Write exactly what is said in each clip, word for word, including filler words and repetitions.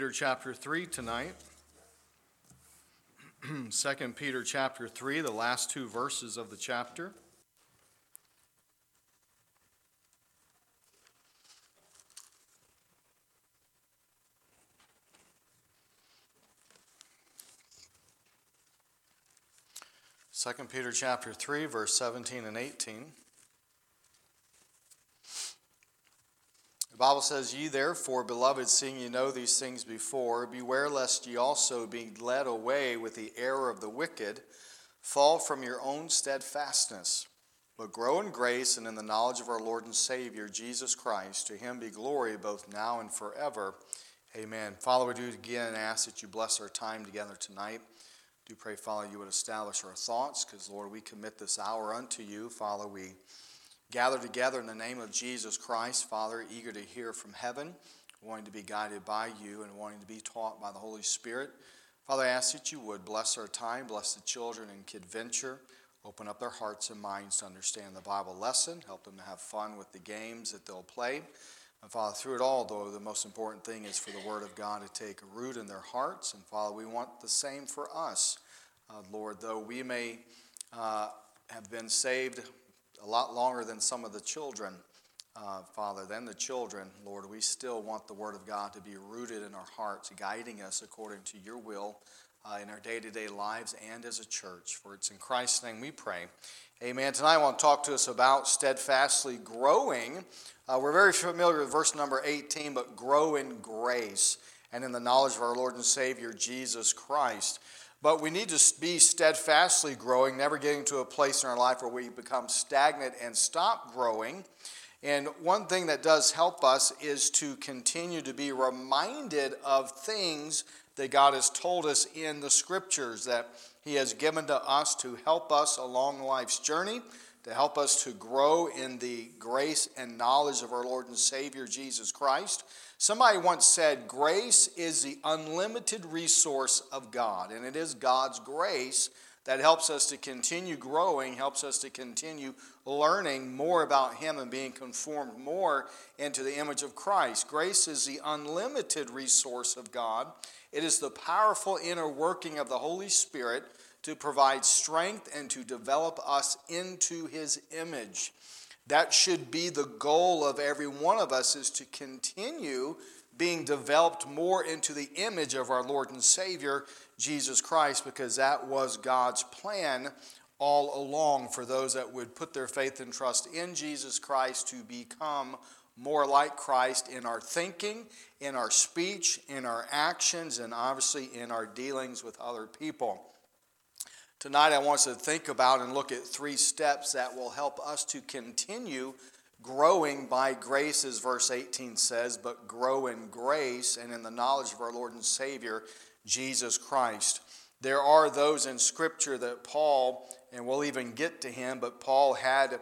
Peter chapter three tonight. Second Peter chapter three, the last two verses of the chapter. Second Peter chapter three, verse seventeen and eighteen. The Bible says, Ye therefore, beloved, seeing ye know these things before, beware lest ye also, being led away with the error of the wicked, fall from your own steadfastness, but grow in grace and in the knowledge of our Lord and Savior, Jesus Christ. To him be glory both now and forever. Amen. Father, we do again ask that you bless our time together tonight. Do pray, Father, you would establish our thoughts, because, Lord, we commit this hour unto you. Father, we gather together in the name of Jesus Christ, Father, eager to hear from heaven, wanting to be guided by you and wanting to be taught by the Holy Spirit. Father, I ask that you would bless our time, bless the children in Kid Venture, open up their hearts and minds to understand the Bible lesson, help them to have fun with the games that they'll play. And Father, through it all, though, the most important thing is for the Word of God to take root in their hearts. And Father, we want the same for us. Uh, Lord, though we may uh, have been saved a lot longer than some of the children, uh, Father, than the children, Lord, we still want the Word of God to be rooted in our hearts, guiding us according to your will uh, in our day-to-day lives and as a church. For it's in Christ's name we pray. Amen. Tonight I want to talk to us about steadfastly growing. Uh, we're very familiar with verse number eighteen, but grow in grace and in the knowledge of our Lord and Savior, Jesus Christ. But we need to be steadfastly growing, never getting to a place in our life where we become stagnant and stop growing. And one thing that does help us is to continue to be reminded of things that God has told us in the Scriptures, that he has given to us to help us along life's journey, to help us to grow in the grace and knowledge of our Lord and Savior, Jesus Christ. Somebody once said, grace is the unlimited resource of God, and it is God's grace that helps us to continue growing, helps us to continue learning more about him and being conformed more into the image of Christ. Grace is the unlimited resource of God. It is the powerful inner working of the Holy Spirit to provide strength and to develop us into his image. That should be the goal of every one of us, is to continue being developed more into the image of our Lord and Savior, Jesus Christ, because that was God's plan all along for those that would put their faith and trust in Jesus Christ to become more like Christ in our thinking, in our speech, in our actions, and obviously in our dealings with other people. Tonight I want us to think about and look at three steps that will help us to continue growing by grace, as verse eighteen says, but grow in grace and in the knowledge of our Lord and Savior, Jesus Christ. There are those in Scripture that Paul, and we'll even get to him, but Paul had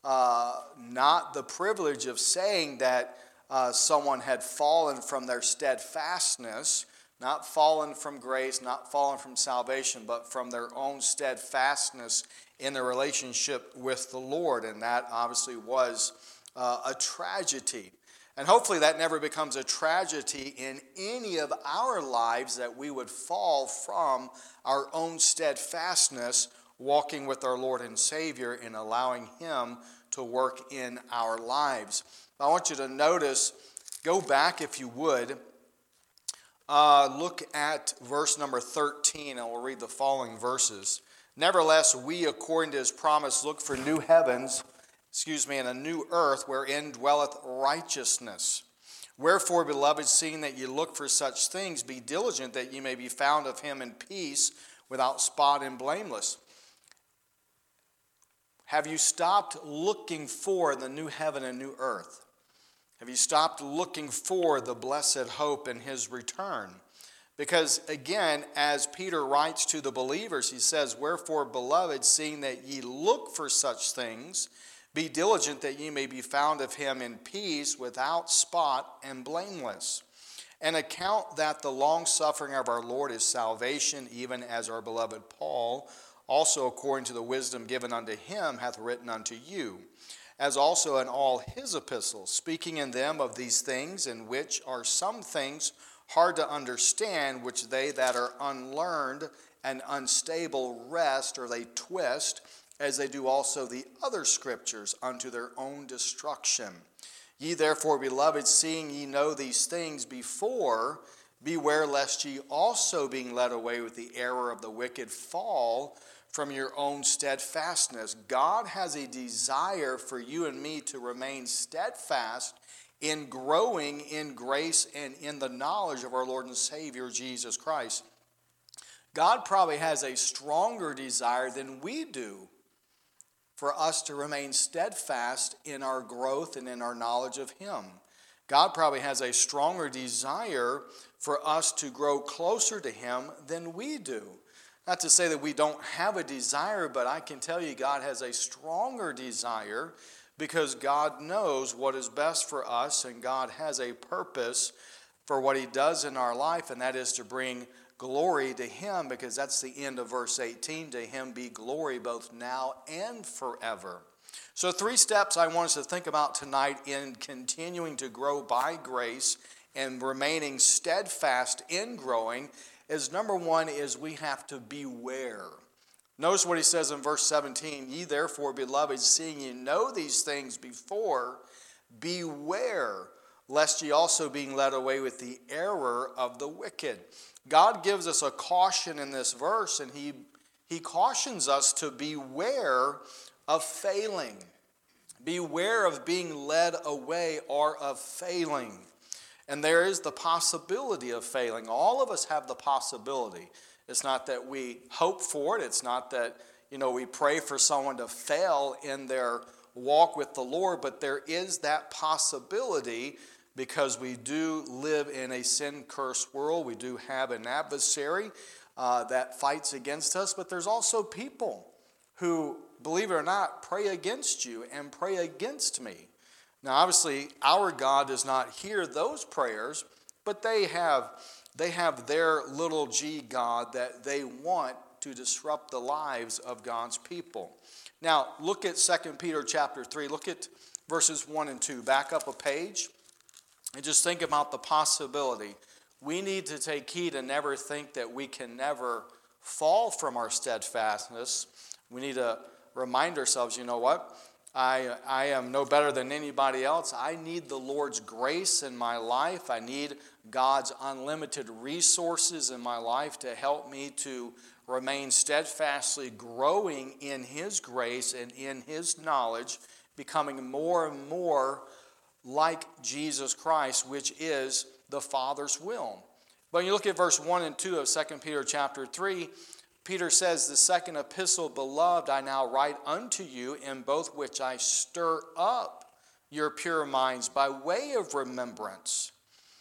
uh, not the privilege of saying that uh, someone had fallen from their steadfastness, not fallen from grace, not fallen from salvation, but from their own steadfastness in their relationship with the Lord. And that obviously was uh, a tragedy. And hopefully that never becomes a tragedy in any of our lives, that we would fall from our own steadfastness, walking with our Lord and Savior and allowing him to work in our lives. I want you to notice, go back if you would, Uh, look at verse number thirteen, and we'll read the following verses. Nevertheless, we, according to his promise, look for new heavens, excuse me, and a new earth wherein dwelleth righteousness. Wherefore, beloved, seeing that ye look for such things, be diligent that ye may be found of him in peace, without spot and blameless. Have you stopped looking for the new heaven and new earth? Have you stopped looking for the blessed hope in his return? Because again, as Peter writes to the believers, he says, Wherefore, beloved, seeing that ye look for such things, be diligent that ye may be found of him in peace, without spot and blameless. And account that the long-suffering of our Lord is salvation, even as our beloved Paul, also according to the wisdom given unto him, hath written unto you, as also in all his epistles, speaking in them of these things, in which are some things hard to understand, which they that are unlearned and unstable wrest, or they twist, as they do also the other scriptures, unto their own destruction. Ye therefore, beloved, seeing ye know these things before, beware lest ye also, being led away with the error of the wicked, fall from your own steadfastness. God has a desire for you and me to remain steadfast in growing in grace and in the knowledge of our Lord and Savior Jesus Christ. God probably has a stronger desire than we do for us to remain steadfast in our growth and in our knowledge of Him. God probably has a stronger desire for us to grow closer to Him than we do. Not to say that we don't have a desire, but I can tell you God has a stronger desire because God knows what is best for us, and God has a purpose for what He does in our life, and that is to bring glory to Him, because that's the end of verse eighteen. To Him be glory both now and forever. So three steps I want us to think about tonight in continuing to grow by grace and remaining steadfast in growing is, number one, is we have to beware. Notice what he says in verse seventeen. Ye therefore, beloved, seeing ye know these things before, beware lest ye also, being led away with the error of the wicked. God gives us a caution in this verse, and he, he cautions us to beware of failing. Beware of being led away or of failing. And there is the possibility of failing. All of us have the possibility. It's not that we hope for it. It's not that, you know, we pray for someone to fail in their walk with the Lord, but there is that possibility because we do live in a sin-cursed world. We do have an adversary uh, that fights against us, but there's also people who, believe it or not, pray against you and pray against me. Now, obviously, our God does not hear those prayers, but they have, they have their little g God that they want to disrupt the lives of God's people. Now, look at Second Peter chapter three. Look at verses one and two. Back up a page. And just think about the possibility. We need to take heed and never think that we can never fall from our steadfastness. We need to remind ourselves, you know what? I, I am no better than anybody else. I need the Lord's grace in my life. I need God's unlimited resources in my life to help me to remain steadfastly growing in His grace and in His knowledge, becoming more and more like Jesus Christ, which is the Father's will. But when you look at verse one and two of Second Peter chapter three, Peter says, the second epistle, beloved, I now write unto you, in both which I stir up your pure minds by way of remembrance.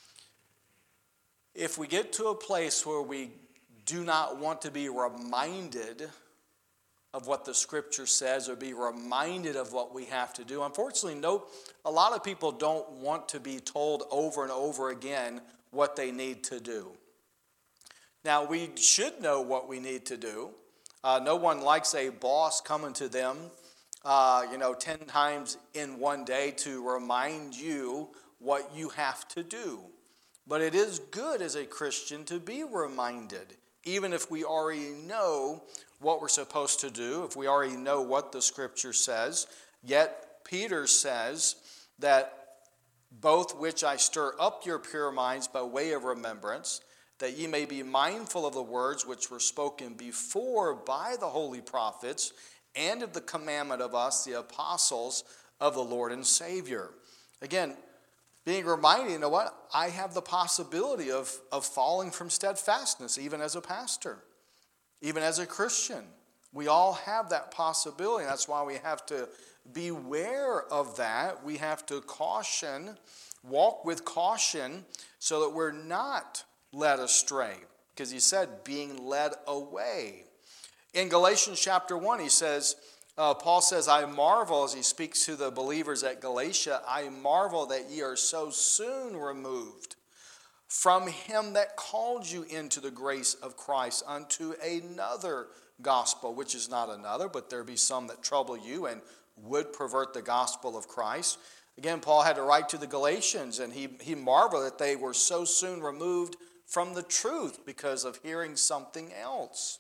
If we get to a place where we do not want to be reminded of what the Scripture says or be reminded of what we have to do, unfortunately, no, a lot of people don't want to be told over and over again what they need to do. Now, we should know what we need to do. Uh, no one likes a boss coming to them, uh, you know, ten times in one day to remind you what you have to do. But it is good as a Christian to be reminded, even if we already know what we're supposed to do, if we already know what the Scripture says. Yet Peter says that both which I stir up your pure minds by way of remembrance, that ye may be mindful of the words which were spoken before by the holy prophets, and of the commandment of us, the apostles of the Lord and Savior. Again, being reminded, you know what? I have the possibility of, of falling from steadfastness, even as a pastor, even as a Christian. We all have that possibility. That's why we have to beware of that. We have to caution, walk with caution, so that we're not led astray, because he said being led away. In Galatians chapter one, he says, uh, Paul says, I marvel, as he speaks to the believers at Galatia, I marvel that ye are so soon removed from him that called you into the grace of Christ unto another gospel, which is not another, but there be some that trouble you and would pervert the gospel of Christ. Again, Paul had to write to the Galatians, and he, he marveled that they were so soon removed from the truth because of hearing something else.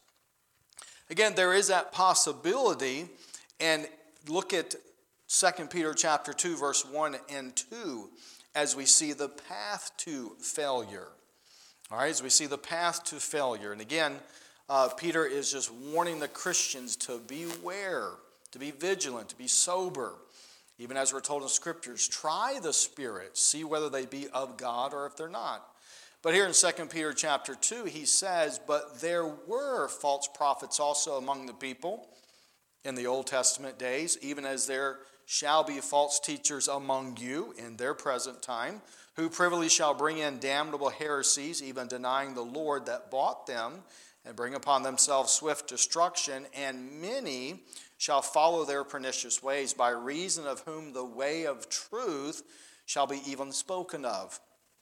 Again, there is that possibility, and look at Second Peter chapter two, verse one and two, as we see the path to failure. All right, as we see the path to failure. And again, uh, Peter is just warning the Christians to beware, to be vigilant, to be sober. Even as we're told in Scriptures, try the spirits, see whether they be of God or if they're not. But here in Second Peter chapter two, he says, but there were false prophets also among the people in the Old Testament days, even as there shall be false teachers among you in their present time, who privily shall bring in damnable heresies, even denying the Lord that bought them, and bring upon themselves swift destruction, and many shall follow their pernicious ways, by reason of whom the way of truth shall be even spoken of.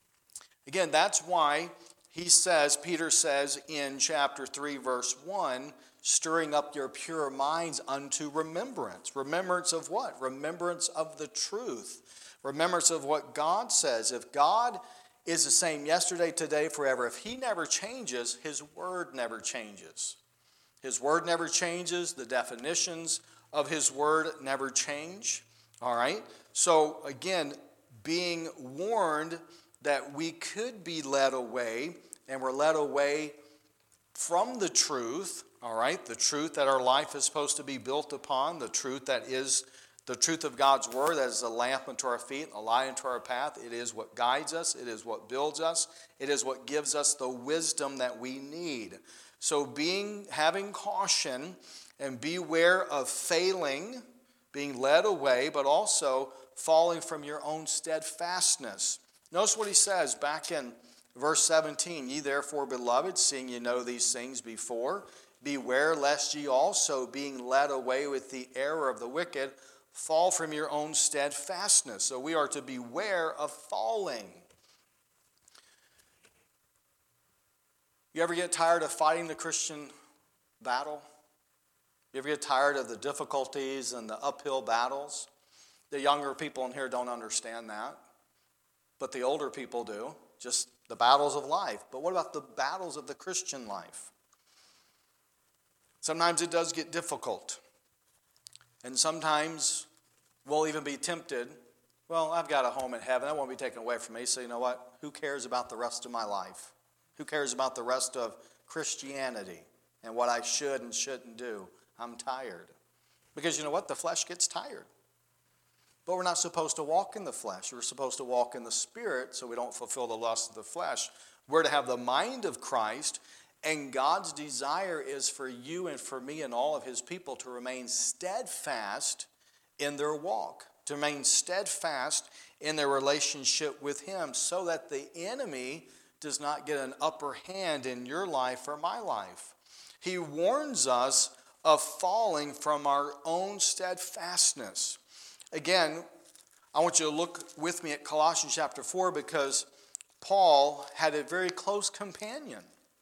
Again, that's why he says, Peter says in chapter three, verse one, stirring up your pure minds unto remembrance. Remembrance of what? Remembrance of the truth. Remembrance of what God says. If God is the same yesterday, today, forever, if he never changes, his word never changes. His word never changes. The definitions of his word never change. All right? So, again, being warned that we could be led away, and we're led away from the truth, all right? The truth that our life is supposed to be built upon, the truth that is the truth of God's word, that is a lamp unto our feet, a light unto our path. It is what guides us. It is what builds us. It is what gives us the wisdom that we need. So being, having caution and beware of failing, being led away, but also falling from your own steadfastness. Notice what he says back in verse seventeen. Ye therefore, beloved, seeing ye know these things before, beware lest ye also, being led away with the error of the wicked, fall from your own steadfastness. So we are to beware of falling. You ever get tired of fighting the Christian battle? You ever get tired of the difficulties and the uphill battles? The younger people in here don't understand that, but the older people do. Just the battles of life. But what about the battles of the Christian life? Sometimes it does get difficult. And sometimes we'll even be tempted. Well, I've got a home in heaven. That won't be taken away from me. So you know what? Who cares about the rest of my life? Who cares about the rest of Christianity and what I should and shouldn't do? I'm tired. Because you know what? The flesh gets tired. But we're not supposed to walk in the flesh. We're supposed to walk in the Spirit so we don't fulfill the lust of the flesh. We're to have the mind of Christ, and God's desire is for you and for me and all of his people to remain steadfast in their walk, to remain steadfast in their relationship with him so that the enemy does not get an upper hand in your life or my life. He warns us of falling from our own steadfastness. Again, I want you to look with me at Colossians chapter four because Paul had a very close companion.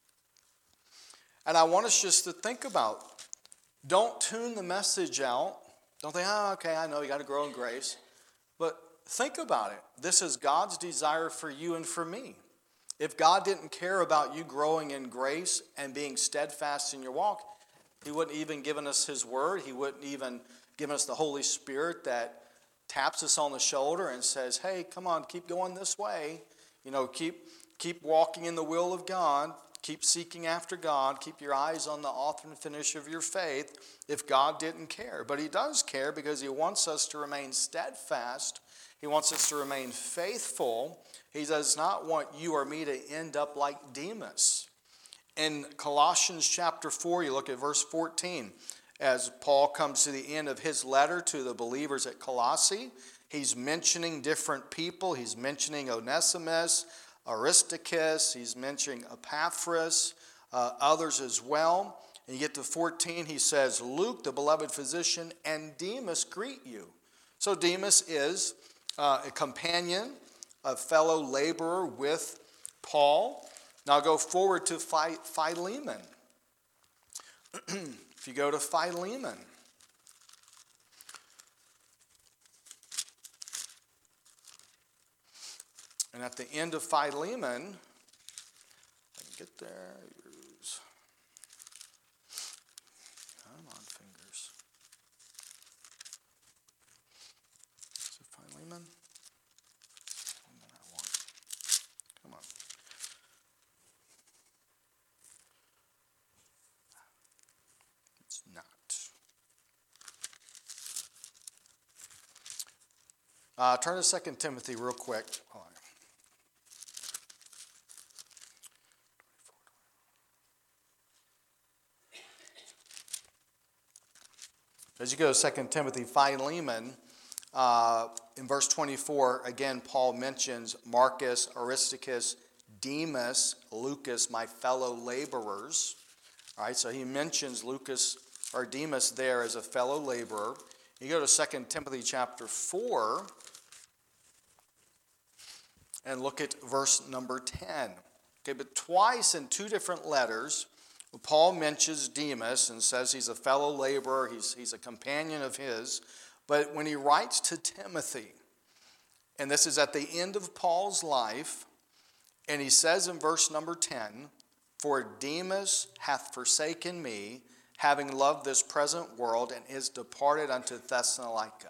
And I want us just to think about, don't tune the message out. Don't think, oh, okay, I know you got to grow in grace. But think about it. This is God's desire for you and for me. If God didn't care about you growing in grace and being steadfast in your walk, he wouldn't even given us his word. He wouldn't even given us the Holy Spirit that taps us on the shoulder and says, hey, come on, keep going this way. You know, keep keep walking in the will of God. Keep seeking after God. Keep your eyes on the author and finisher of your faith if God didn't care. But he does care because he wants us to remain steadfast. He wants us to remain faithful. He does not want you or me to end up like Demas. In Colossians chapter four, you look at verse fourteen. As Paul comes to the end of his letter to the believers at Colossae, he's mentioning different people. He's mentioning Onesimus, Aristarchus, he's mentioning Epaphras, uh, others as well. And you get to fourteen, he says, Luke, the beloved physician, and Demas greet you. So Demas is uh, a companion, a fellow laborer with Paul. Now go forward to Phi- Philemon. If you go to Philemon, And at the end of Philemon, I can get there. Here's, come on, fingers. Is it Philemon? That one. Come on. It's not. Uh, turn to Second Timothy real quick. Hold on. As you go to Second Timothy, Philemon, uh, in verse twenty-four, again, Paul mentions Marcus, Aristarchus, Demas, Lucas, my fellow laborers. All right, so he mentions Lucas or Demas there as a fellow laborer. You go to Second Timothy chapter four and look at verse number ten. Okay, but twice in two different letters, Paul mentions Demas and says he's a fellow laborer, he's, he's a companion of his. But when he writes to Timothy, and this is at the end of Paul's life, and he says in verse number ten, "For Demas hath forsaken me, having loved this present world, and is departed unto Thessalonica."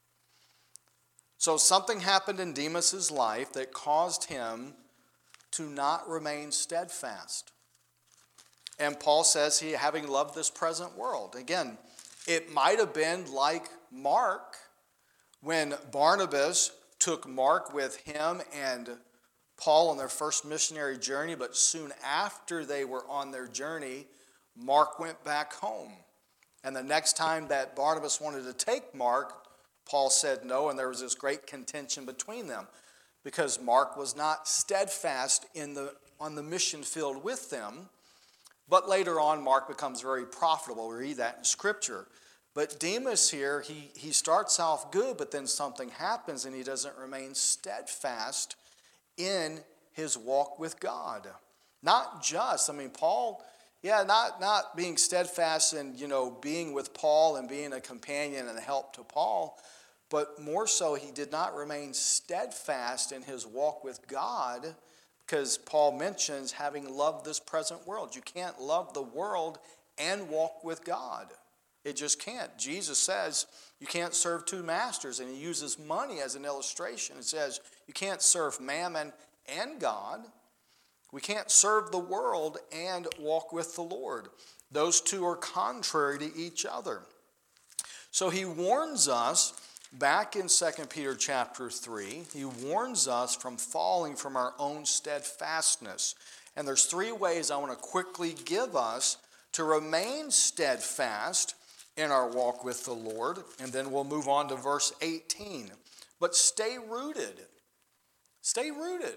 So something happened in Demas's life that caused him to not remain steadfast. And Paul says he, having loved this present world. Again, it might have been like Mark, when Barnabas took Mark with him and Paul on their first missionary journey, but soon after they were on their journey, Mark went back home. And the next time that Barnabas wanted to take Mark, Paul said no, and there was this great contention between them because Mark was not steadfast in the, on the mission field with them. But later on, Mark becomes very profitable. We read that in Scripture. But Demas here, he, he starts off good, but then something happens and he doesn't remain steadfast in his walk with God. Not just, I mean, Paul, yeah, not, not being steadfast and, you know, being with Paul and being a companion and a help to Paul, but more so he did not remain steadfast in his walk with God, because Paul mentions having loved this present world. You can't love the world and walk with God. It just can't. Jesus says you can't serve two masters, and he uses money as an illustration. It says you can't serve mammon and God. We can't serve the world and walk with the Lord. Those two are contrary to each other. So he warns us back in Second Peter chapter three, he warns us from falling from our own steadfastness. And there's three ways I want to quickly give us to remain steadfast in our walk with the Lord. And then we'll move on to verse eighteen. But stay rooted. Stay rooted.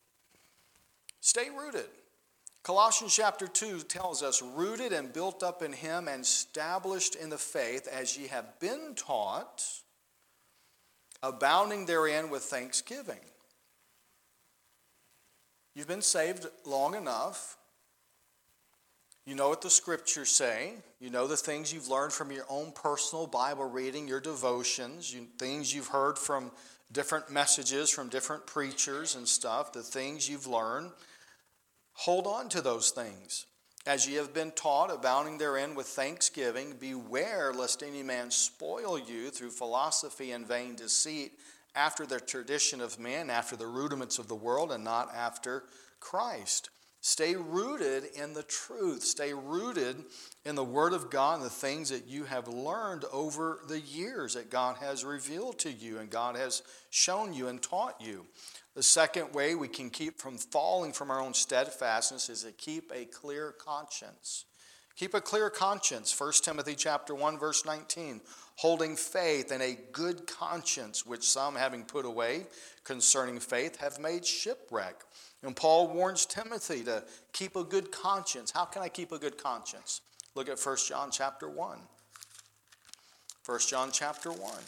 Stay rooted. Colossians chapter two tells us, rooted and built up in him and established in the faith as ye have been taught, abounding therein with thanksgiving. You've been saved long enough. You know what the scriptures say. You know the things you've learned from your own personal Bible reading, your devotions, you, things you've heard from different messages from different preachers and stuff, the things you've learned. Hold on to those things. As ye have been taught, abounding therein with thanksgiving, beware lest any man spoil you through philosophy and vain deceit, after the tradition of men, after the rudiments of the world, and not after Christ. Stay rooted in the truth. Stay rooted in the Word of God and the things that you have learned over the years that God has revealed to you and God has shown you and taught you. The second way we can keep from falling from our own steadfastness is to keep a clear conscience. Keep a clear conscience. First Timothy chapter one, verse nineteen. Holding faith and a good conscience, which some, having put away concerning faith, have made shipwreck. And Paul warns Timothy to keep a good conscience. How can I keep a good conscience? Look at First John chapter one. First John chapter one.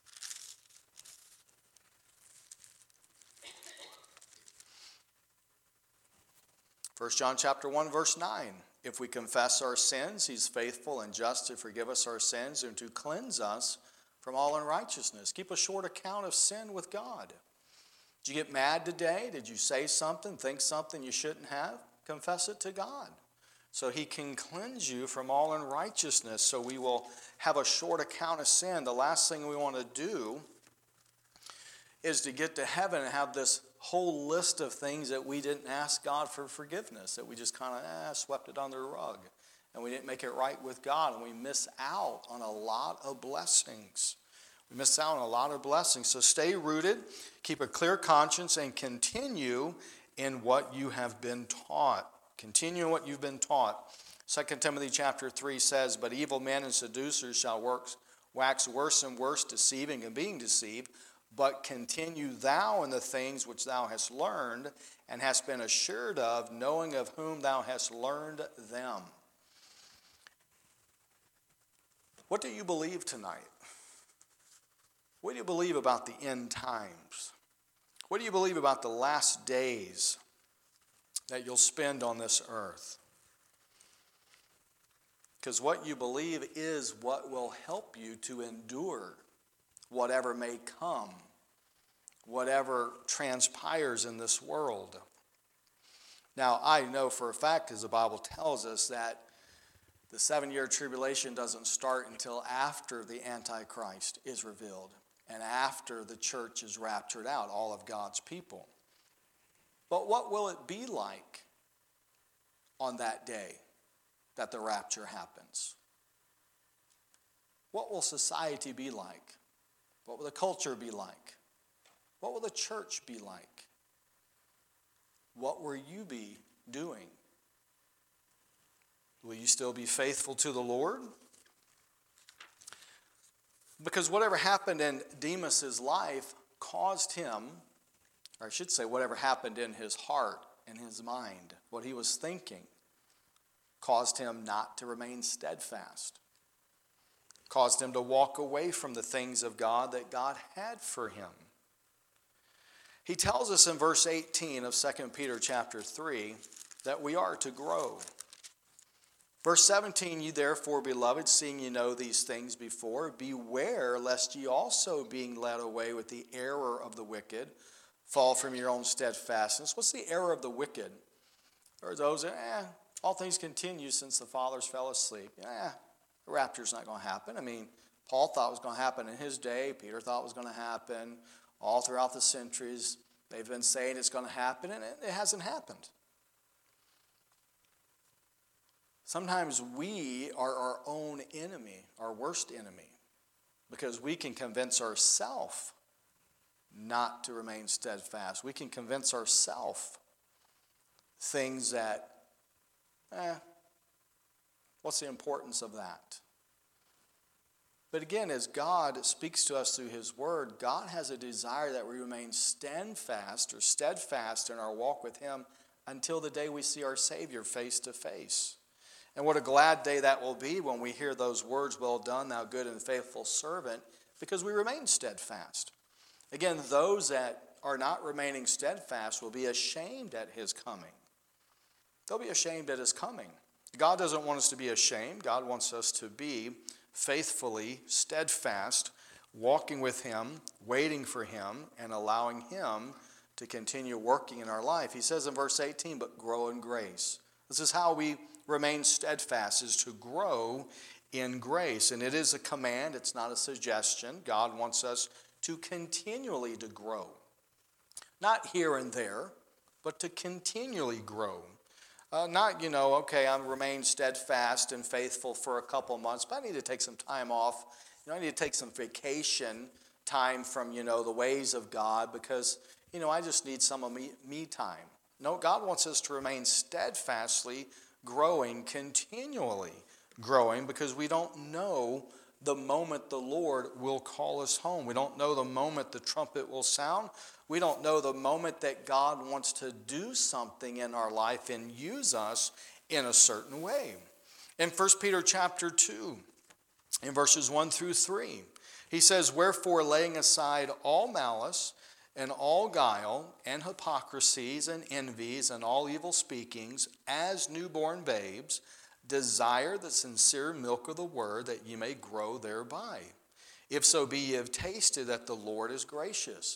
First John chapter one, verse nine. If we confess our sins, he's faithful and just to forgive us our sins and to cleanse us from all unrighteousness. Keep a short account of sin with God. Did you get mad today? Did you say something, think something you shouldn't have? Confess it to God, so he can cleanse you from all unrighteousness, so we will have a short account of sin. The last thing we want to do is to get to heaven and have this whole list of things that we didn't ask God for forgiveness, that we just kind of eh, swept it under the rug, and we didn't make it right with God, and we miss out on a lot of blessings. We miss out on a lot of blessings. So stay rooted, keep a clear conscience, and continue in what you have been taught. Continue in what you've been taught. Second Timothy chapter three says, "But evil men and seducers shall work, wax worse and worse, deceiving and being deceived. But continue thou in the things which thou hast learned, and hast been assured of, knowing of whom thou hast learned them." What do you believe tonight? What do you believe about the end times? What do you believe about the last days that you'll spend on this earth? Because what you believe is what will help you to endure whatever may come, whatever transpires in this world. Now, I know for a fact, as the Bible tells us, that the seven-year tribulation doesn't start until after the Antichrist is revealed and after the church is raptured out, all of God's people. But what will it be like on that day that the rapture happens? What will society be like? What will the culture be like? What will the church be like? What will you be doing? Will you still be faithful to the Lord? Because whatever happened in Demas's life caused him, or I should say whatever happened in his heart and his mind, what he was thinking, caused him not to remain steadfast. Caused him to walk away from the things of God that God had for him. He tells us in verse eighteen of Second Peter chapter three that we are to grow. Verse seventeen, "Ye therefore, beloved, seeing ye know these things before, beware lest ye also, being led away with the error of the wicked, fall from your own steadfastness." What's the error of the wicked? There are those that, eh, all things continue since the fathers fell asleep. Eh, the rapture's not going to happen. I mean, Paul thought it was going to happen in his day. Peter thought it was going to happen. All throughout the centuries, they've been saying it's going to happen, and it, it hasn't happened. Sometimes we are our own enemy, our worst enemy, because we can convince ourselves not to remain steadfast. We can convince ourselves things that, eh, what's the importance of that? But again, as God speaks to us through his word, God has a desire that we remain steadfast or steadfast in our walk with him until the day we see our Savior face to face. And what a glad day that will be when we hear those words, "Well done, thou good and faithful servant," because we remain steadfast. Again, those that are not remaining steadfast will be ashamed at his coming. They'll be ashamed at his coming. God doesn't want us to be ashamed. God wants us to be faithfully steadfast, walking with him, waiting for him, and allowing him to continue working in our life. He says in verse eighteen, "But grow in grace." This is how we remain steadfast, is to grow in grace. And it is a command, it's not a suggestion. God wants us to continually to grow. Not here and there, but to continually grow. Uh, not, you know, okay, I'm remain steadfast and faithful for a couple months, but I need to take some time off. You know, I need to take some vacation time from, you know, the ways of God because, you know, I just need some of me, me time. No, God wants us to remain steadfastly growing, continually growing, because we don't know the moment the Lord will call us home. We don't know the moment the trumpet will sound. We don't know the moment that God wants to do something in our life and use us in a certain way. In First Peter chapter two, in verses one through three, he says, "Wherefore, laying aside all malice and all guile and hypocrisies and envies and all evil speakings, as newborn babes, desire the sincere milk of the word, that ye may grow thereby. If so be ye have tasted that the Lord is gracious.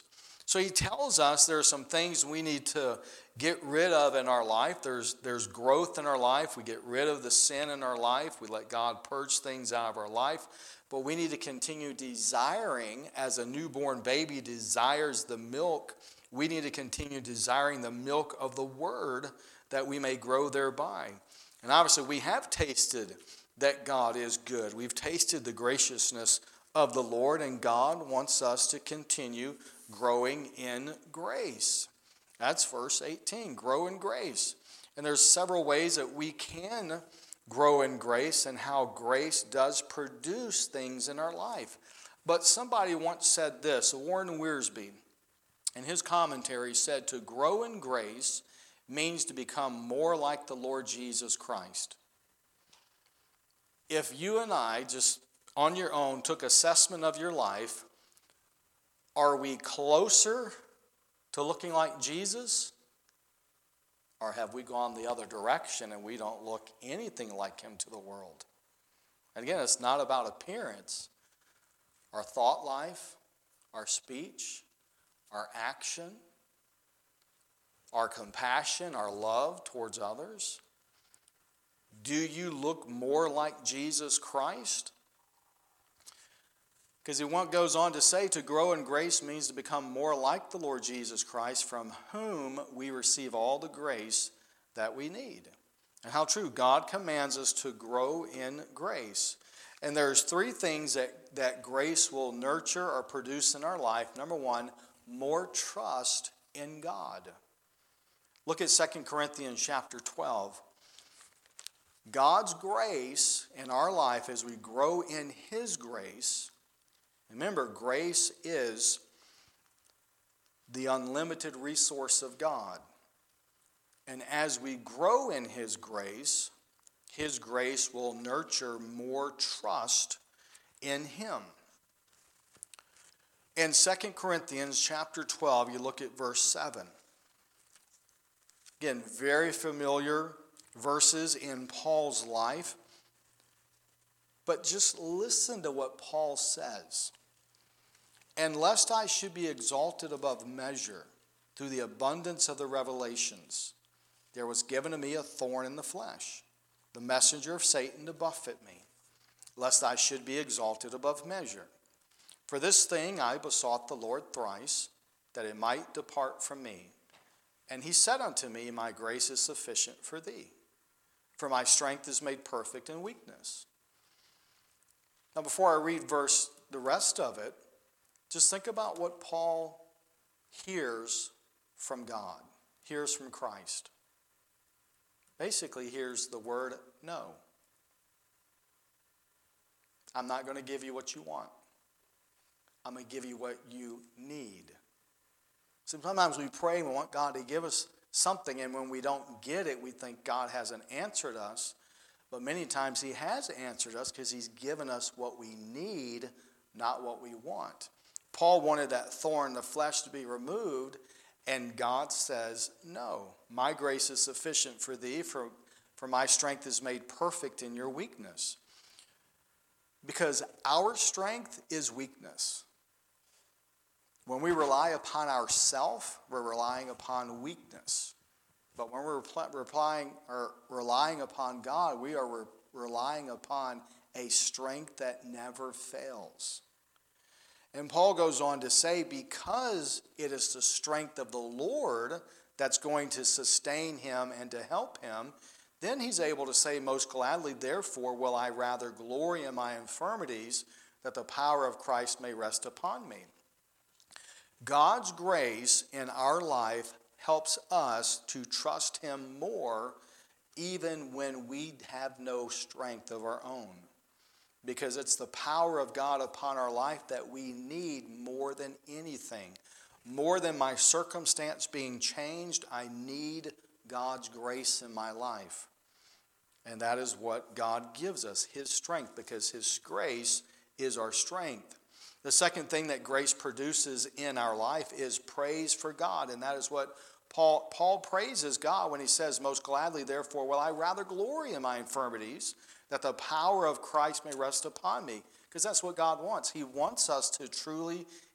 So he tells us there are some things we need to get rid of in our life. There's, there's growth in our life. We get rid of the sin in our life. We let God purge things out of our life. But we need to continue desiring, as a newborn baby desires the milk, we need to continue desiring the milk of the Word that we may grow thereby. And obviously we have tasted that God is good. We've tasted the graciousness of the Lord, and God wants us to continue growing in grace. That's verse eighteen, grow in grace. And there's several ways that we can grow in grace and how grace does produce things in our life. But somebody once said this, Warren Wiersbe, in his commentary said, to grow in grace means to become more like the Lord Jesus Christ. If you and I just on your own took assessment of your life, are we closer to looking like Jesus? Or have we gone the other direction and we don't look anything like him to the world? And again, it's not about appearance. Our thought life, our speech, our action, our compassion, our love towards others. Do you look more like Jesus Christ? Because he goes on to say, to grow in grace means to become more like the Lord Jesus Christ, from whom we receive all the grace that we need. And how true. God commands us to grow in grace. And there's three things that, that grace will nurture or produce in our life. Number one, more trust in God. Look at Second Corinthians chapter twelve. God's grace in our life as we grow in his grace. Remember, grace is the unlimited resource of God. And as we grow in his grace, his grace will nurture more trust in him. In Second Corinthians chapter twelve, you look at verse seven. Again, very familiar verses in Paul's life. But just listen to what Paul says. And lest I should be exalted above measure through the abundance of the revelations, there was given to me a thorn in the flesh, the messenger of Satan to buffet me, lest I should be exalted above measure. For this thing I besought the Lord thrice, that it might depart from me. And he said unto me, my grace is sufficient for thee, for my strength is made perfect in weakness. Now before I read verse, the rest of it, just think about what Paul hears from God, hears from Christ. Basically, hears the word no. I'm not going to give you what you want. I'm going to give you what you need. Sometimes we pray and we want God to give us something, and when we don't get it, we think God hasn't answered us. But many times he has answered us because he's given us what we need, not what we want. Paul wanted that thorn in the flesh to be removed, and God says, no, my grace is sufficient for thee, for, for my strength is made perfect in your weakness. Because our strength is weakness. When we rely upon ourselves, we're relying upon weakness. But when we're replying, or relying upon God, we are re- relying upon a strength that never fails. And Paul goes on to say, because it is the strength of the Lord that's going to sustain him and to help him, then he's able to say most gladly, therefore will I rather glory in my infirmities, that the power of Christ may rest upon me. God's grace in our life helps us to trust him more even when we have no strength of our own. Because it's the power of God upon our life that we need more than anything. More than my circumstance being changed, I need God's grace in my life. And that is what God gives us, his strength, because his grace is our strength. The second thing that grace produces in our life is praise for God. And that is what Paul, Paul praises God when he says, most gladly, therefore, will I rather glory in my infirmities, that the power of Christ may rest upon me. Because that's what God wants. He wants us to truly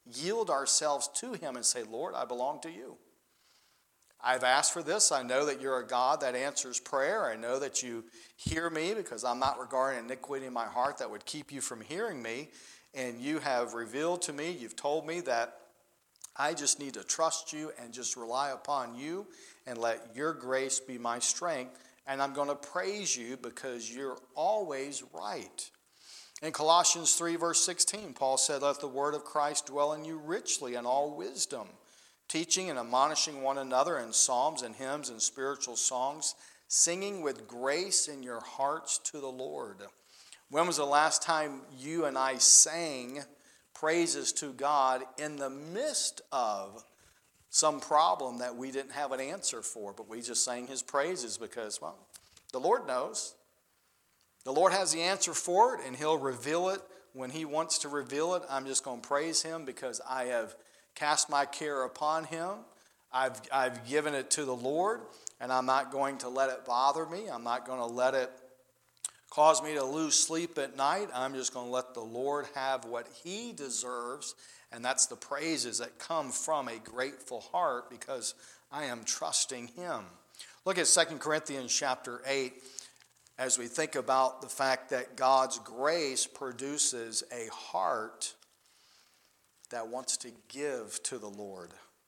yield ourselves to him and say, Lord, I belong to you. I've asked for this. I know that you're a God that answers prayer. I know that you hear me because I'm not regarding iniquity in my heart that would keep you from hearing me. And you have revealed to me, you've told me that I just need to trust you and just rely upon you and let your grace be my strength. And I'm going to praise you because you're always right. In Colossians three, verse sixteen, Paul said, let the word of Christ dwell in you richly in all wisdom, teaching and admonishing one another in psalms and hymns and spiritual songs, singing with grace in your hearts to the Lord. When was the last time you and I sang praises to God in the midst of some problem that we didn't have an answer for, but we just sang his praises because, well, the Lord knows. The Lord has the answer for it, and he'll reveal it when he wants to reveal it. I'm just going to praise him because I have cast my care upon him. I've, I've given it to the Lord, and I'm not going to let it bother me. I'm not going to let it cause me to lose sleep at night. I'm just going to let the Lord have what he deserves, and that's the praises that come from a grateful heart because I am trusting him. Look at Second Corinthians chapter eight as we think about the fact that God's grace produces a heart that wants to give to the Lord.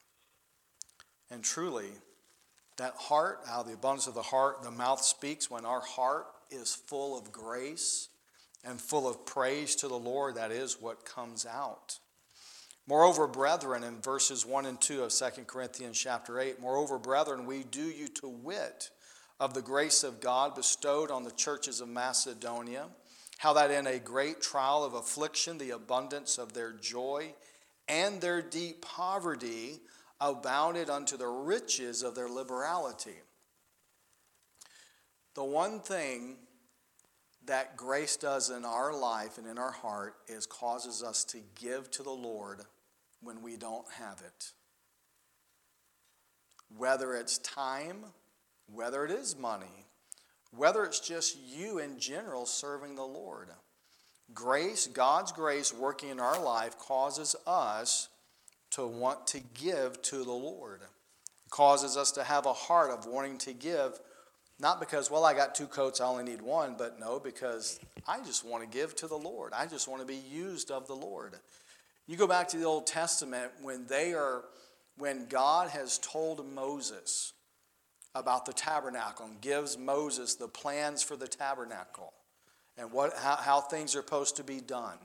And truly, that heart, out of the abundance of the heart, the mouth speaks. When our heart is full of grace and full of praise to the Lord, that is what comes out. Moreover, brethren, in verses one and two of Second Corinthians chapter eight, moreover, brethren, we do you to wit of the grace of God bestowed on the churches of Macedonia, how that in a great trial of affliction, the abundance of their joy and their deep poverty abounded unto the riches of their liberality. The one thing that grace does in our life and in our heart is causes us to give to the Lord when we don't have it. Whether it's time, whether it is money, whether it's just you in general serving the Lord. Grace, God's grace working in our life causes us to want to give to the Lord. It causes us to have a heart of wanting to give, not because, well, I got two coats, I only need one, but no, because I just want to give to the Lord. I just want to be used of the Lord. You go back to the Old Testament when they are, when God has told Moses about the tabernacle and gives Moses the plans for the tabernacle and what how, how things are supposed to be done.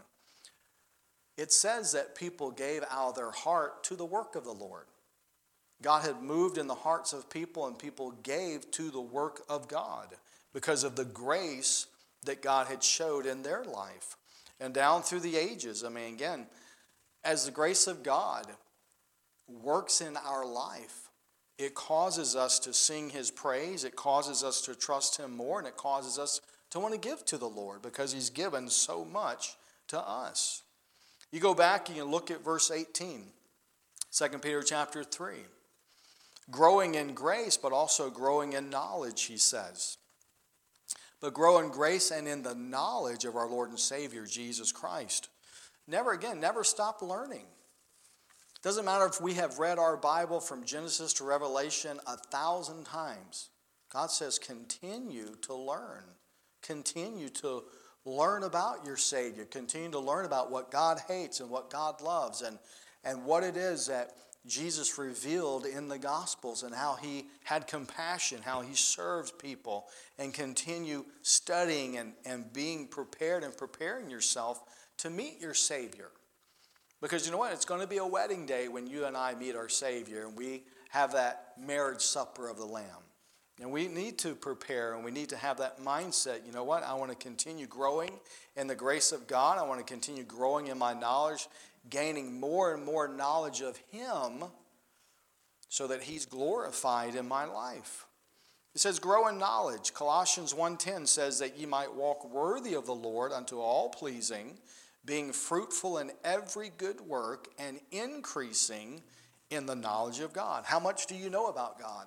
It says that people gave out of their heart to the work of the Lord. God had moved in the hearts of people, and people gave to the work of God because of the grace that God had showed in their life. And down through the ages, I mean, again, as the grace of God works in our life, it causes us to sing his praise, it causes us to trust him more, and it causes us to want to give to the Lord because he's given so much to us. You go back and you look at verse eighteen, Second Peter chapter three. Growing in grace, but also growing in knowledge, he says. But grow in grace and in the knowledge of our Lord and Savior, Jesus Christ. Never again, never stop learning. Doesn't matter if we have read our Bible from Genesis to Revelation a thousand times. God says continue to learn. Continue to learn about your Savior. Continue to learn about what God hates and what God loves and, and what it is that Jesus revealed in the Gospels and how he had compassion, how he served people, and continue studying and, and being prepared and preparing yourself to meet your Savior. Because you know what? It's going to be a wedding day when you and I meet our Savior and we have that marriage supper of the Lamb. And we need to prepare and we need to have that mindset. You know what? I want to continue growing in the grace of God. I want to continue growing in my knowledge, gaining more and more knowledge of him so that he's glorified in my life. It says grow in knowledge. Colossians one ten says that ye might walk worthy of the Lord unto all pleasing, being fruitful in every good work and increasing in the knowledge of God. How much do you know about God?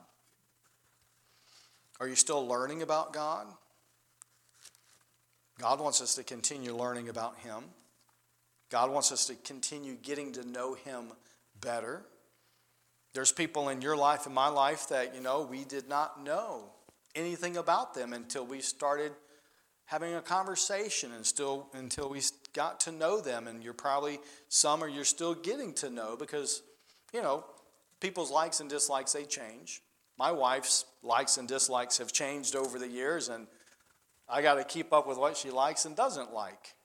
Are you still learning about God? God wants us to continue learning about him. God wants us to continue getting to know him better. There's people in your life and my life that, you know, we did not know anything about them until we started having a conversation and still until we got to know them. And you're probably, some or you're still getting to know because, you know, people's likes and dislikes, they change. My wife's likes and dislikes have changed over the years, and I got to keep up with what she likes and doesn't like.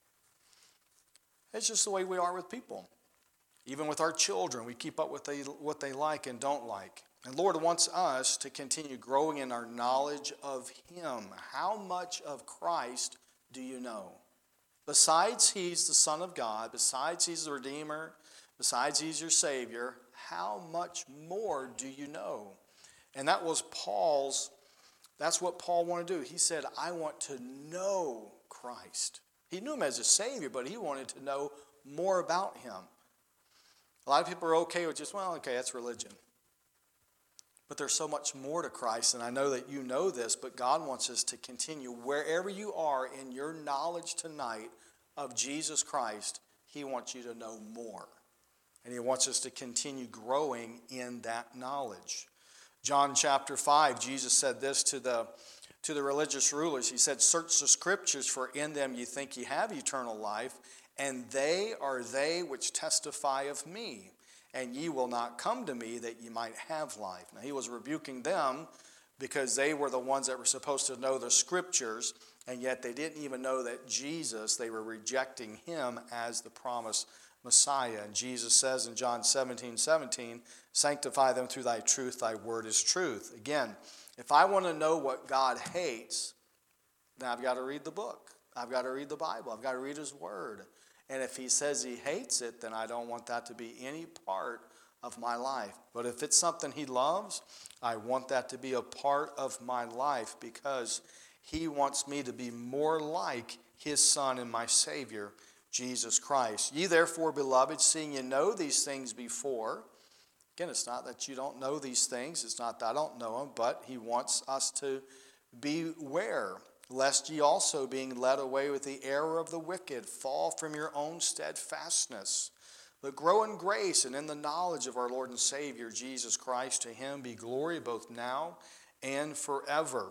It's just the way we are with people. Even with our children, we keep up with they, what they like and don't like. And Lord wants us to continue growing in our knowledge of him. How much of Christ do you know? Besides he's the Son of God, besides he's the Redeemer, besides he's your Savior, how much more do you know? And that was Paul's, that's what Paul wanted to do. He said, I want to know Christ. He knew him as a Savior, but he wanted to know more about him. A lot of people are okay with just, well, okay, that's religion. But there's so much more to Christ, and I know that you know this, but God wants us to continue. Wherever you are in your knowledge tonight of Jesus Christ, he wants you to know more. And he wants us to continue growing in that knowledge. John chapter five, Jesus said this to the, to the religious rulers. He said, search the scriptures, for in them you think ye have eternal life, and they are they which testify of me. And ye will not come to me that ye might have life. Now he was rebuking them because they were the ones that were supposed to know the scriptures, and yet they didn't even know that Jesus, they were rejecting him as the promised Messiah. And Jesus says in John seventeen seventeen, sanctify them through thy truth, thy word is truth. Again, if I want to know what God hates, then I've got to read the book. I've got to read the Bible. I've got to read his word. And if he says he hates it, then I don't want that to be any part of my life. But if it's something he loves, I want that to be a part of my life because he wants me to be more like his Son and my Savior, Jesus Christ. Ye therefore, beloved, seeing you know these things before. Again, it's not that you don't know these things. It's not that I don't know them, but he wants us to beware, lest ye also, being led away with the error of the wicked, fall from your own steadfastness. But grow in grace and in the knowledge of our Lord and Savior, Jesus Christ. To him be glory both now and forever.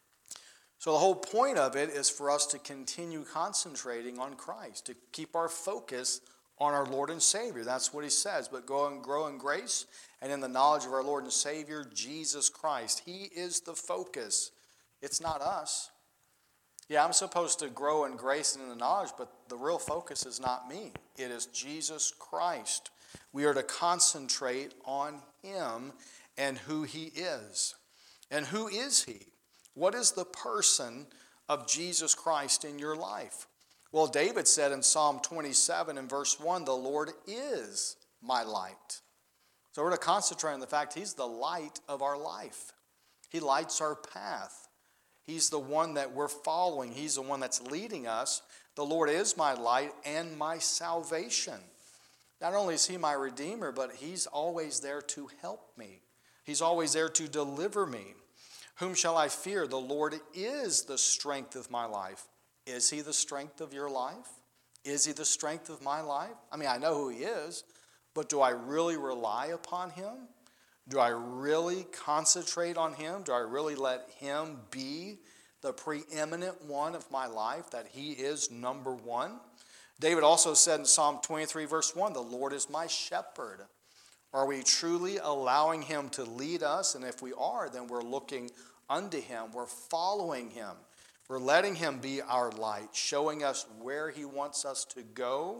So the whole point of it is for us to continue concentrating on Christ, to keep our focus on our Lord and Savior. That's what he says. But go and grow in grace and in the knowledge of our Lord and Savior, Jesus Christ. He is the focus. It's not us. Yeah, I'm supposed to grow in grace and in the knowledge, but the real focus is not me. It is Jesus Christ. We are to concentrate on him and who he is. And who is he? What is the person of Jesus Christ in your life? Well, David said in Psalm twenty-seven and verse one, the Lord is my light. So we're to concentrate on the fact he's the light of our life. He lights our path. He's the one that we're following. He's the one that's leading us. The Lord is my light and my salvation. Not only is he my Redeemer, but he's always there to help me. He's always there to deliver me. Whom shall I fear? The Lord is the strength of my life. Is he the strength of your life? Is he the strength of my life? I mean, I know who he is, but do I really rely upon him? Do I really concentrate on him? Do I really let him be the preeminent one of my life, that he is number one? David also said in Psalm twenty-three, verse one, the Lord is my shepherd. Are we truly allowing him to lead us? And if we are, then we're looking unto him. We're following him. We're letting him be our light, showing us where he wants us to go,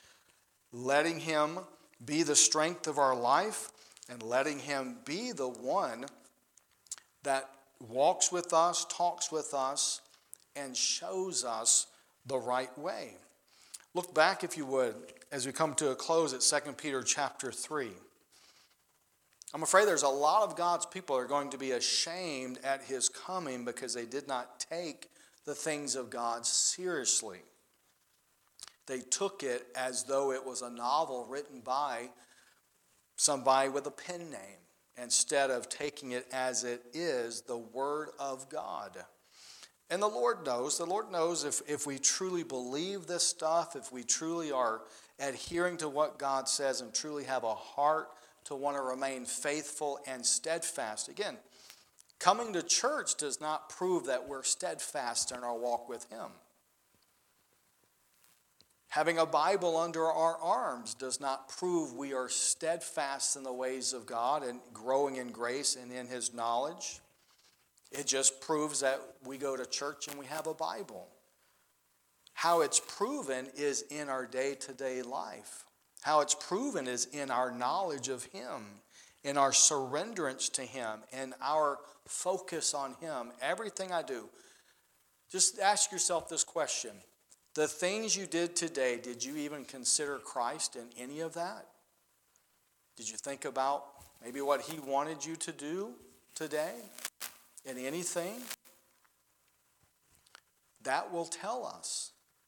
letting him be the strength of our life, and letting him be the one that walks with us, talks with us, and shows us the right way. Look back, if you would, as we come to a close at Second Peter chapter three. I'm afraid there's a lot of God's people are going to be ashamed at his coming because they did not take the things of God seriously. They took it as though it was a novel written by somebody with a pen name, instead of taking it as it is, the Word of God. And the Lord knows. The Lord knows if, if we truly believe this stuff, if we truly are adhering to what God says and truly have a heart to want to remain faithful and steadfast. Again, coming to church does not prove that we're steadfast in our walk with Him. Having a Bible under our arms does not prove we are steadfast in the ways of God and growing in grace and in His knowledge. It just proves that we go to church and we have a Bible. How it's proven is in our day-to-day life. How it's proven is in our knowledge of Him, in our surrenderance to Him, and our focus on Him. Everything I do. Just ask yourself this question. The things you did today, did you even consider Christ in any of that? Did you think about maybe what He wanted you to do today in anything? That will tell us,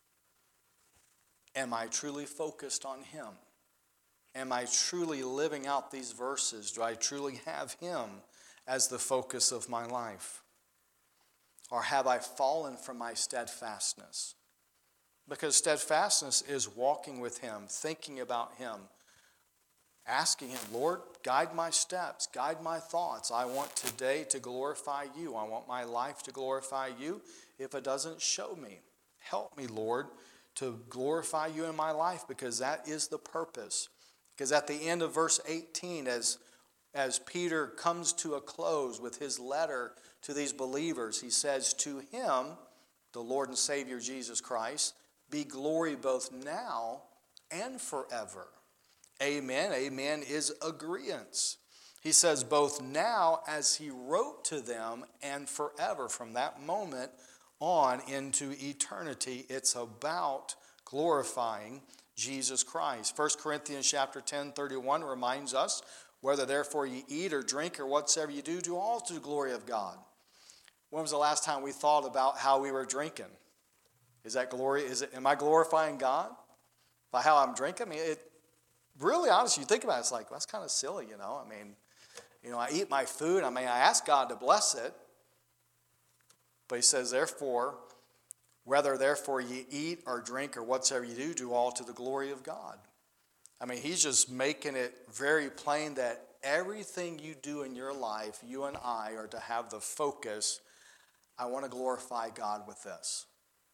am I truly focused on Him? Am I truly living out these verses? Do I truly have Him as the focus of my life? Or have I fallen from my steadfastness? Because steadfastness is walking with Him, thinking about Him, asking Him, Lord, guide my steps, guide my thoughts. I want today to glorify You. I want my life to glorify You. If it doesn't, show me. Help me, Lord, to glorify You in my life, because that is the purpose. Because at the end of verse eighteen, as, as Peter comes to a close with his letter to these believers, he says, to Him, the Lord and Savior Jesus Christ, be glory both now and forever. Amen. Amen is agreeance. He says both now as He wrote to them and forever. From that moment on into eternity, it's about glorifying Jesus Christ. First Corinthians chapter ten, thirty-one reminds us, whether therefore you eat or drink or whatsoever you do, do all to the glory of God. When was the last time we thought about how we were drinking? Is that glory? Is it? Am I glorifying God by how I'm drinking? I mean, it really, honestly, you think about it, it's like, that's kind of silly, you know. I mean, you know, I eat my food. I mean, I ask God to bless it. But He says, therefore, whether therefore you eat or drink or whatsoever you do, do all to the glory of God. I mean, He's just making it very plain that everything you do in your life, you and I are to have the focus, I want to glorify God with this.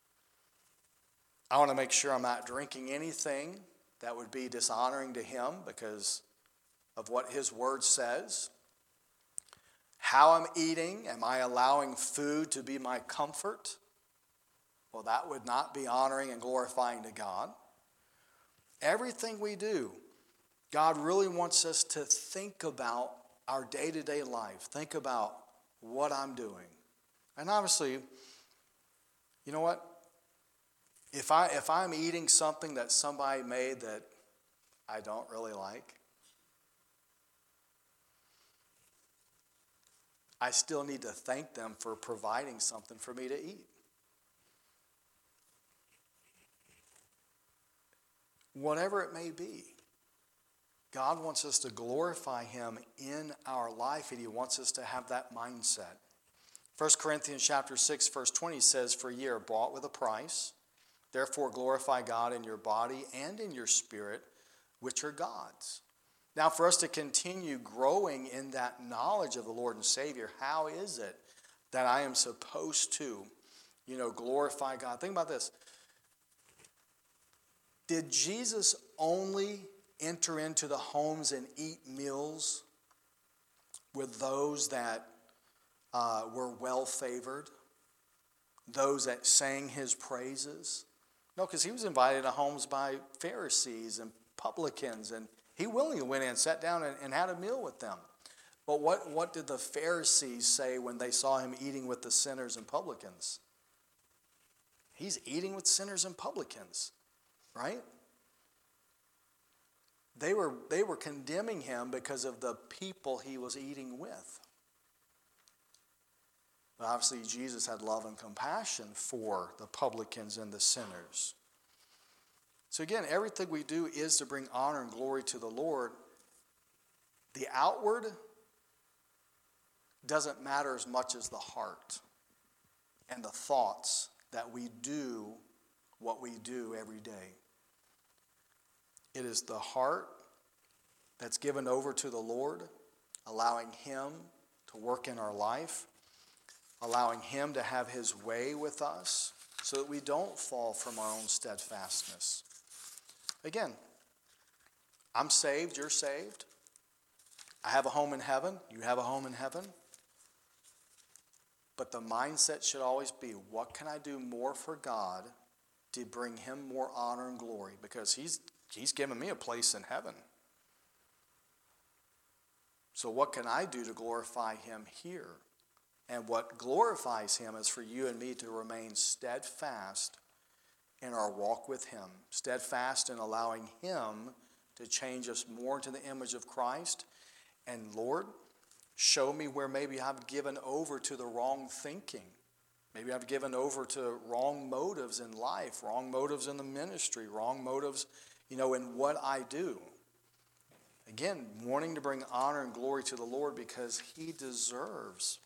I want to make sure I'm not drinking anything that would be dishonoring to Him because of what His Word says. How I'm eating, am I allowing food to be my comfort? Well, that would not be honoring and glorifying to God. Everything we do, God really wants us to think about our day-to-day life. Think about what I'm doing. And obviously, you know what? If, I, if I'm eating something that somebody made that I don't really like, I still need to thank them for providing something for me to eat. Whatever it may be, God wants us to glorify Him in our life, and He wants us to have that mindset. First Corinthians chapter six, verse twenty says, for ye are bought with a price. Therefore glorify God in your body and in your spirit, which are God's. Now, for us to continue growing in that knowledge of the Lord and Savior, how is it that I am supposed to, you know, glorify God? Think about this. Did Jesus only enter into the homes and eat meals with those that uh, were well-favored, those that sang His praises? No, because He was invited to homes by Pharisees and publicans, and He willingly went in, sat down, and, and had a meal with them. But what, what did the Pharisees say when they saw Him eating with the sinners and publicans? He's eating with sinners and publicans, right? They were, they were condemning Him because of the people He was eating with. But obviously, Jesus had love and compassion for the publicans and the sinners. So again, everything we do is to bring honor and glory to the Lord. The outward doesn't matter as much as the heart. and the thoughts that we do what we do every day. It is the heart that's given over to the Lord, allowing Him to work in our life, allowing Him to have His way with us so that we don't fall from our own steadfastness. Again, I'm saved, you're saved. I have a home in heaven, you have a home in heaven. But the mindset should always be, what can I do more for God to bring Him more honor and glory? Because He's, he's given me a place in heaven. So what can I do to glorify Him here? And what glorifies Him is for you and me to remain steadfast in our walk with Him. Steadfast in allowing Him to change us more into the image of Christ. And Lord, show me where maybe I've given over to the wrong thinking. Maybe I've given over to wrong motives in life, wrong motives in the ministry, wrong motives, you know, in what I do. Again, wanting to bring honor and glory to the Lord because He deserves